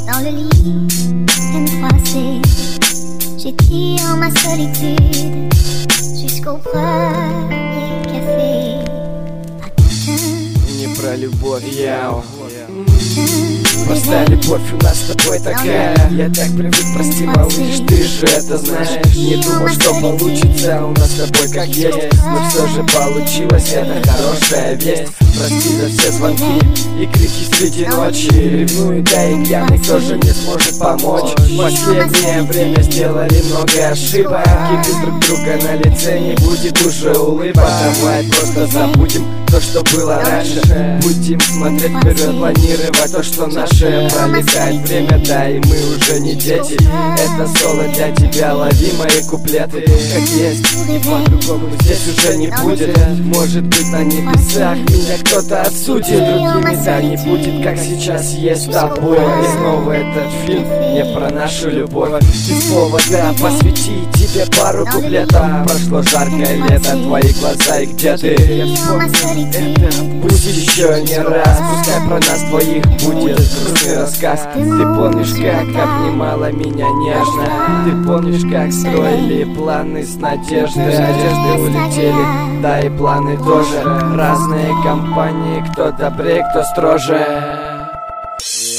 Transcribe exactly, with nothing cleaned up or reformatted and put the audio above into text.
dans le lit, peine froissée. J'étire ma solitude jusqu'au premier café. Не про любовь, я простая любовь у нас с тобой такая. Я так привык, прости, малыш, ты же это знаешь. Не думал, что получится у нас с тобой как есть, но все же получилось, это хорошая весть. Прости за все звонки и крики среди ночи. Ревную, да и пьяный тоже не сможет помочь. В последнее время сделали много ошибок, и без друг друга на лице не будет уже улыбок. Давай просто забудем то, что было раньше. Будем смотреть вперед, планировать то, что наше. Пролетает время, да, и мы уже не дети. Это соло для тебя, лови мои куплеты как есть, и по-другому здесь уже не будет. Может быть, на небесах меня кто-то отсудит, другими да не будет, как сейчас есть с тобой. И снова этот фильм не про нашу любовь. Ты слово да, посвяти тебе пару куплетов. Прошло жаркое лето, твои глаза и где ты? Я вспомнил это, пусть еще не раз. Пускай про нас двоих будет грустный рассказ. Ты помнишь, как обнимала меня нежно? Ты помнишь, как строили планы с надеждой? Надежды улетели, да и планы тоже. Разные компании, кто добрее, кто строже.